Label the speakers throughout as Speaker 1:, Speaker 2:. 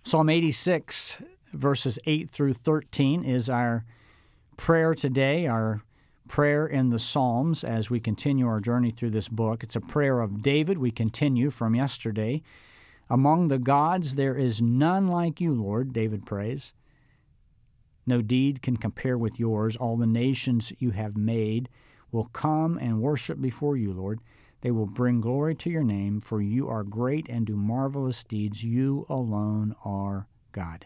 Speaker 1: Psalm 86, verses 8 through 13 is our prayer today, our prayer in the Psalms as we continue our journey through this book. It's a prayer of David. We continue from yesterday. Among the gods there is none like you, Lord, David prays. No deed can compare with yours. All the nations you have made will come and worship before you, Lord. They will bring glory to your name, for you are great and do marvelous deeds. You alone are God.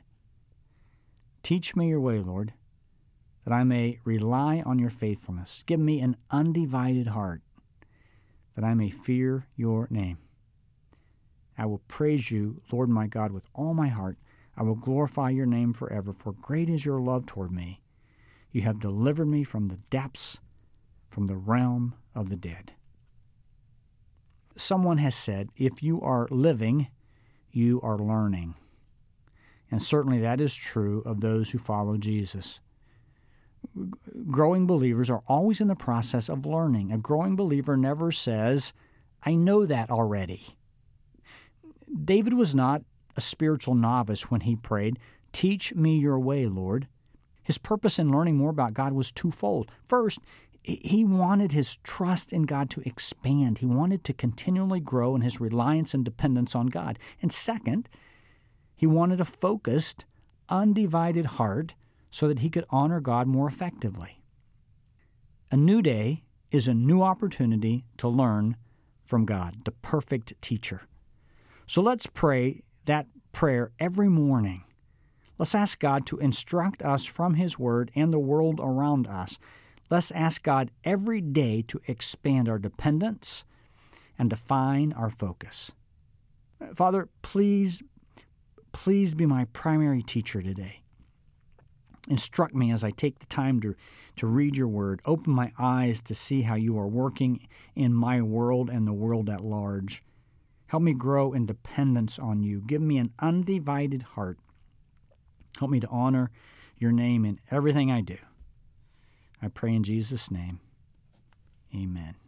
Speaker 1: Teach me your way, Lord, that I may rely on your faithfulness. Give me an undivided heart, that I may fear your name. I will praise you, Lord my God, with all my heart. I will glorify your name forever, for great is your love toward me. You have delivered me from the depths, from the realm of the dead. Someone has said, if you are living, you are learning. And certainly that is true of those who follow Jesus. Growing believers are always in the process of learning. A growing believer never says, I know that already. David was not a spiritual novice when he prayed, teach me your way, Lord. His purpose in learning more about God was twofold. First, he wanted his trust in God to expand. He wanted to continually grow in his reliance and dependence on God. And second, he wanted a focused, undivided heart so that he could honor God more effectively. A new day is a new opportunity to learn from God, the perfect teacher. So let's pray that prayer every morning. Let's ask God to instruct us from His Word and the world around us. Let's ask God every day to expand our dependence and define our focus. Father, please be my primary teacher today. Instruct me as I take the time to read your word. Open my eyes to see how you are working in my world and the world at large. Help me grow in dependence on you. Give me an undivided heart. Help me to honor your name in everything I do. I pray in Jesus' name. Amen.